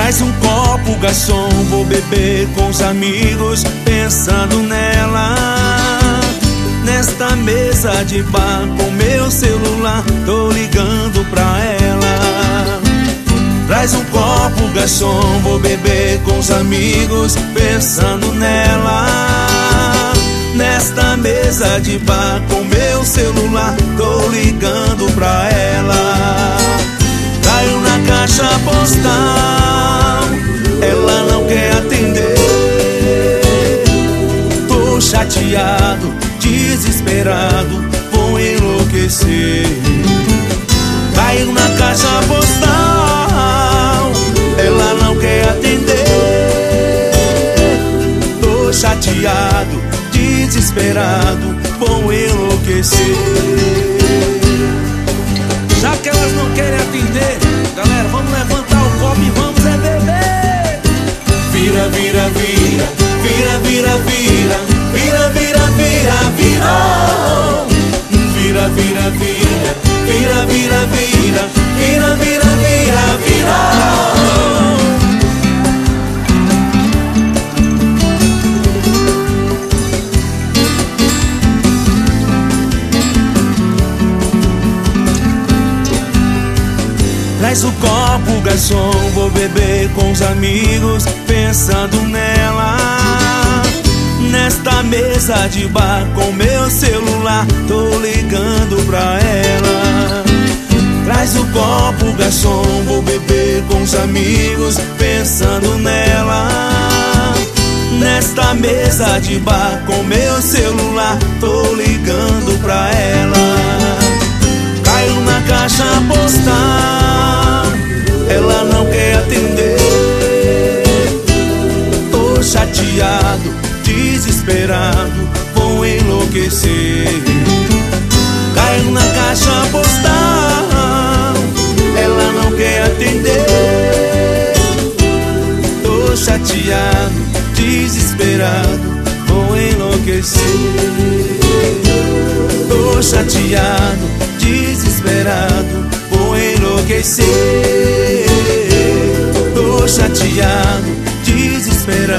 Traz um copo, garçom, vou beber com os amigos, pensando nela. Nesta mesa de bar, com meu celular, tô ligando pra ela. Traz um copo, garçom, vou beber com os amigos, pensando nela. Nesta mesa de bar, com meu celular, tô ligando pra ela. Caiu na caixa postal, ela não quer atender. Tô chateado, desesperado, vou enlouquecer. Caiu na caixa postal, ela não quer atender. Tô chateado, desesperado, vou enlouquecer. Já que elas não querem atender, galera, vamos levantar o copo e vamos beber. Vira, vira, vira, vira, vira, vira, vira, vira, vira, vira. Vira, vira, vira, vira, vira, vira, vira, vira, vira, vira. Traz o copo, garçom, vou beber com os amigos, pensando nela. Nesta mesa de bar, com meu celular, tô ligando pra ela. Traz o copo, garçom, vou beber com os amigos, pensando nela. Nesta mesa de bar, com meu celular, tô ligando pra ela. Caiu na caixa postal, ela não quer atender. Tô chateado, desesperado, vou enlouquecer. Caiu na caixa postal, ela não quer atender. Tô chateado, desesperado, vou enlouquecer. Tô chateado, desesperado, vou enlouquecer. Tô chateado, desesperado,